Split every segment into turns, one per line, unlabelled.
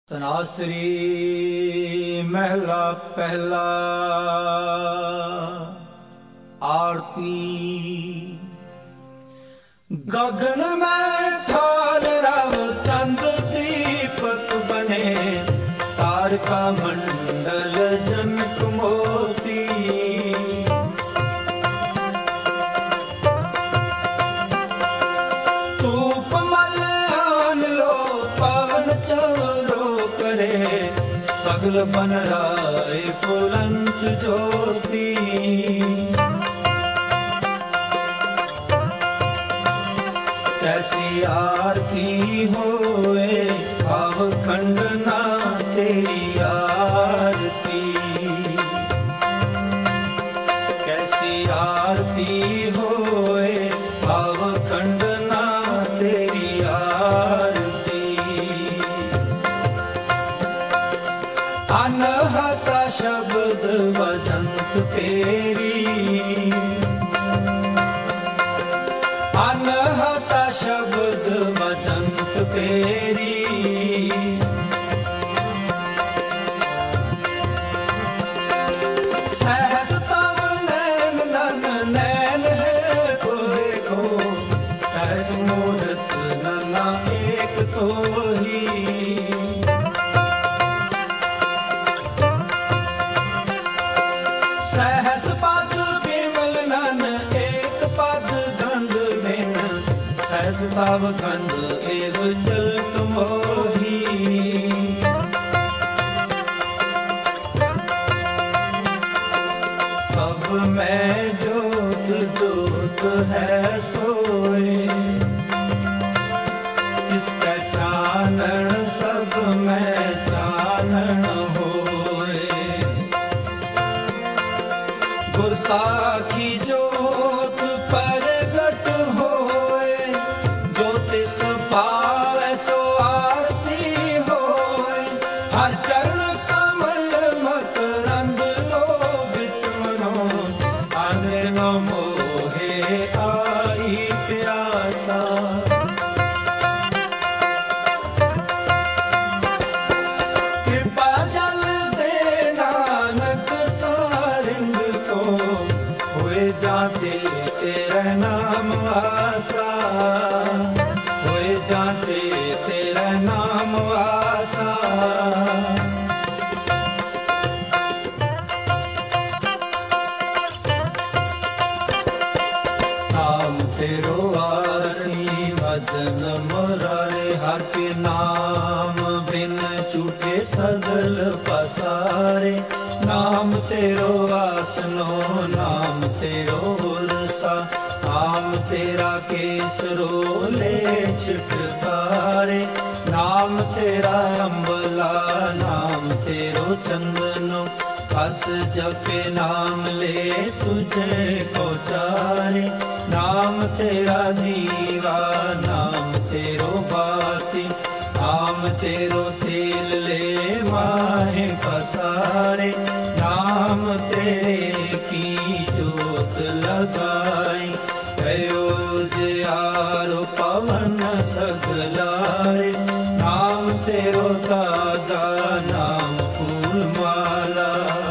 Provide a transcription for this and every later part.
तनासरी महला पहला। आरती। गगन में थाल रव चंद दीपक बने, तारका मंडल जनक मोती। धूप मल्यान लो पवन चलो करे, सगल बन राय पुरंत ज्योति। कैसी आरती होए भाव खंडना तेरी आरती। कैसी आरती होए भाव खंडना तेरी आरती। अनहता शब्द वजंत फेरी, अनहता शब्द वजंत फेरी। सहस तव नैन नन नैन है कोई को, सहस मूरत नना एक तो ही। सहस पद विमल नन एक पद गंध बिन, सहस भाव गंध एव चलत मोही। सब में ज्योत ज्योत है सोए, जिसका चानन सब में चानन होए। गुरसाखी जोत प्रगट होए, ज्योतिष पावै सो आरती होए। हर चरण कमल मकरंद लोभित मनो, आने न मोहे आई प्यासा। कृपा जल दे नानक सारिंग को, होए जाते तेरा नाम वासा। होए जाते तेरा नाम वासा। नाम तेरो आरती भजन मुरारे, हर के नाम बिन छूटे सगल पसारे। नाम तेरो आसनो नाम तेरो उरसा, नाम तेरा केसरो ले छिटकारे। नाम तेरा अम्बला नाम तेरो चंदनो, बस जपे नाम ले तुझे को चारे। नाम तेरा दीवा नाम तेरो बाती, नाम तेरो तेल ले माहे पसारे। नाम तेरे की जोत लगाई, अयोध्यारो पवन सगलारे। नाम तेरो ताजा नाम फूल माला,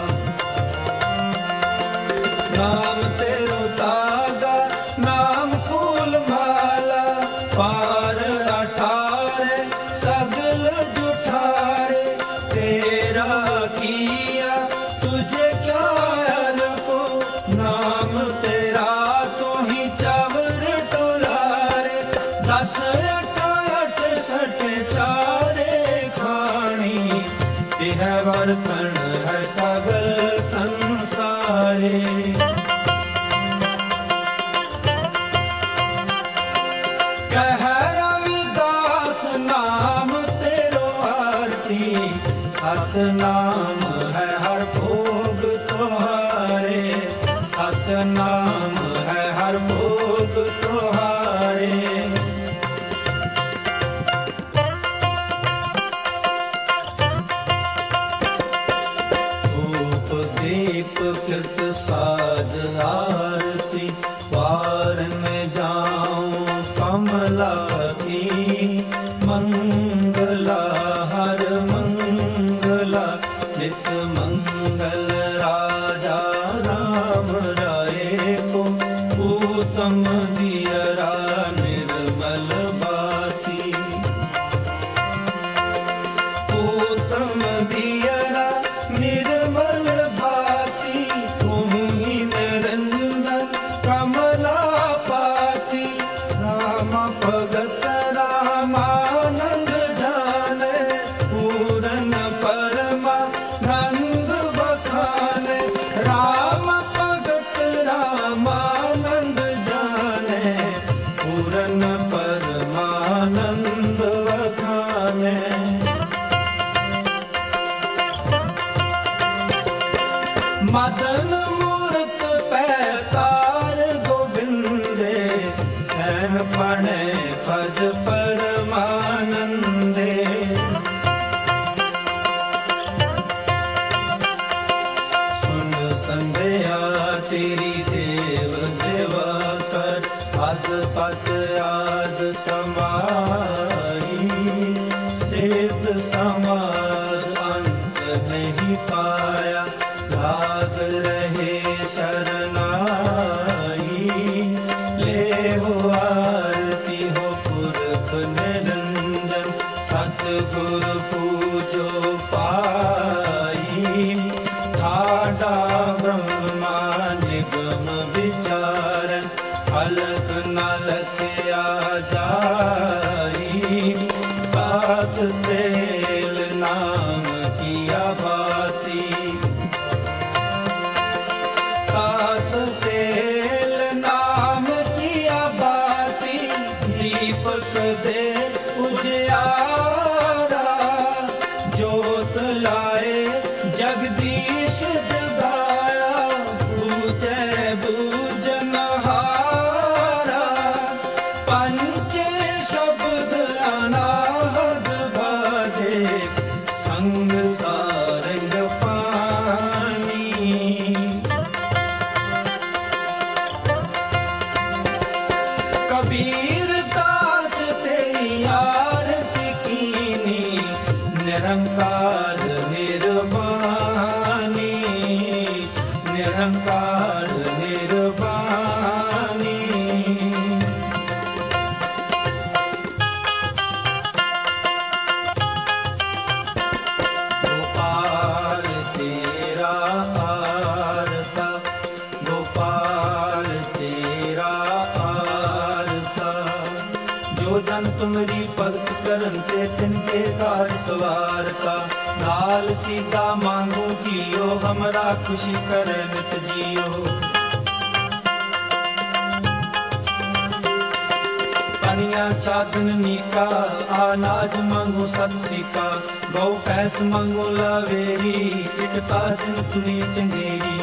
नाम तेरो ताजा नाम फूल माला। पार अठारे सगल जुठारे, तेरा किया तुझे क्या अनको। नाम तेरा तो ही चावर टोलारे, 10 8 8 सठ चारे खानी। यह बर्तन है सगल संसारे। कह रविदास नाम तेरो आरती, सतनाम है हर भोग तुम्हारे। सतनाम है हर भोग तुम्हारे। धूप दीप कृत साज आरती, वार में जाऊं कमला की। मंगला हर मंगला मदन मूरत पैतार गोविंदे सैन पणे भज परमानंदे। सुन संध्या तेरी देव देवा कर पद पद आद समाई सिद्ध समाज अंत नहीं पाया लाग रहे शरनाई। ले हो आरती हो पुरख निरंजन सतगुरु पूजो पाई। ठाडा ब्रह्मा निगम विचारन फलक न लखया जाई। बात तेल नाम किया बाती तात तेल नाम किया बाती। दीपक दे उजियारा जोत लाए जगदीश जगाया। बूझे बूझनहारा पंचे शब्द अनाहद बाजे संग सारंग पानी। कबीर दास तेरी आरती कीनी निरंकार निर्वाणी निरंकार निर्वाणी। गोपाल तेरा आरता गोपाल तेरा आरता। जो जन तुमरी भगत करन ते तिनके कार सवार का। लाल सीधा मांगू जियो हमरा खुशी करे नित जियो। पनिया चादन नीका अनाज मांगू सतसिका। गौ पैस मांगू लावेरी एक ताजन तुरी चंगेरी।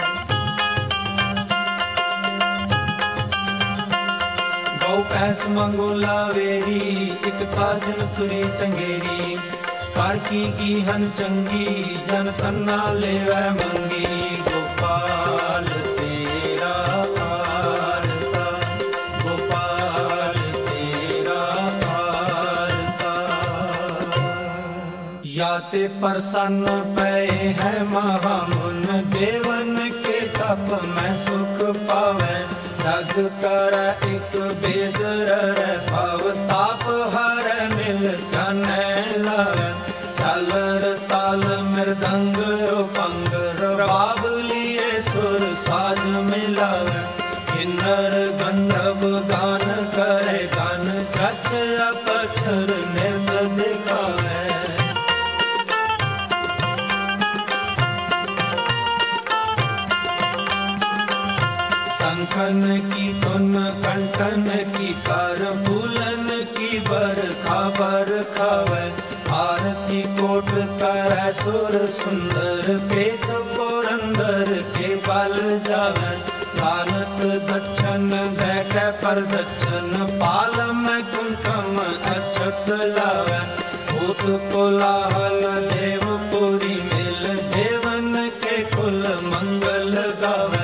गौ पैस मांगू लावेरी एक ताजन तुरी चंगेरी। कर की हन चंगी जन तन्ना लेवै मंगी। गोपाल तेरा आरता गोपाल तेरा आरता। या ते प्रसन्न पे है महामुन देवन के तप में सुख पावे। जग कर एक बेद रे भव ताप हर मिल जाने लावे। झालर ताल मृदंग रूपंग रबाब लिए सुर साज मिलावे। किन्नर गंधर्व गान करे गान छछ अपक्षर नृत्य दिखावे। शंखन की धुन कंठन की कर फूलन की बरखा बरखावे। आरती कोट कर सुर सुंदर पेट पुरंदर के बल जावे। दानत दक्षन देख पर दक्षन पाल में कुंठम अक्षत लावे। भूत कोलाहल देवपुरी मिल देवन के कुल मंगल गावे।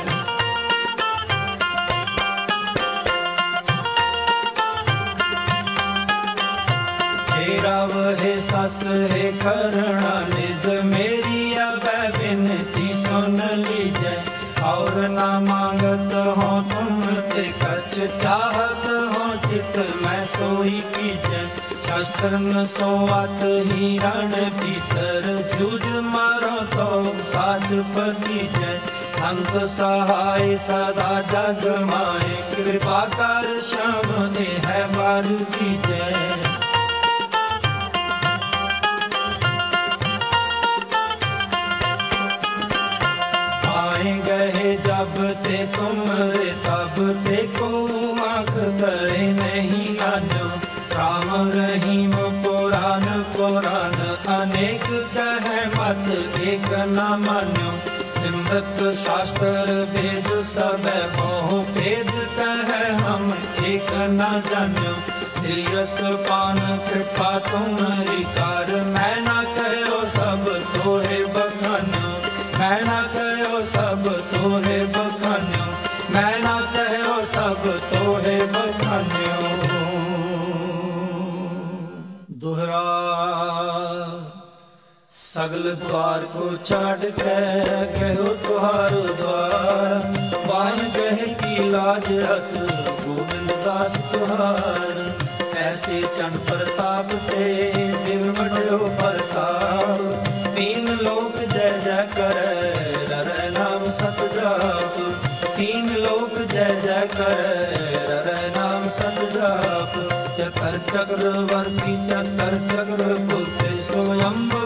राव हे सस हे करुणा निध मेरी अब विनती सुन लीजै। और न मांगत हो तुम ते कछ चाहत हो चित मैं सोई कीजै। शस्त्र न सोवत हिरण भीतर जूझ मारो तो साच पतीजै। संत सहाय सदा जग माए कृपा कर श्याम है बार कीजै। गए जब ते तुम तब ते को आँख करे नहीं आनो। राम रहीम पुराण पुराण अनेक कह मत एक न मानो। सिमरत शास्त्र वेद सब मोह भेद कह हम एक न जान्यो। श्रीयस पान कृपा तुम्हारी कार, मैं न कहो सब तोहे बखान्यो। मैं न कहो सब तोहे बखान्यो, मैं न कहो सब तोहे बखान्यो। दोहरा सगल द्वार को छाड़ के कहो तुहारो द्वार, पान कहे की लाज रस गोविंद दास तुहार। ऐसे चंड प्रताप ते दिव मढ़ो प्रताप, तीन लोक जय जय करे रर नाम सत जाप। तीन लोक जय जय करे रर नाम सत जाप। चतर चक्रवर्ती चतर चक्र कुते स्वयं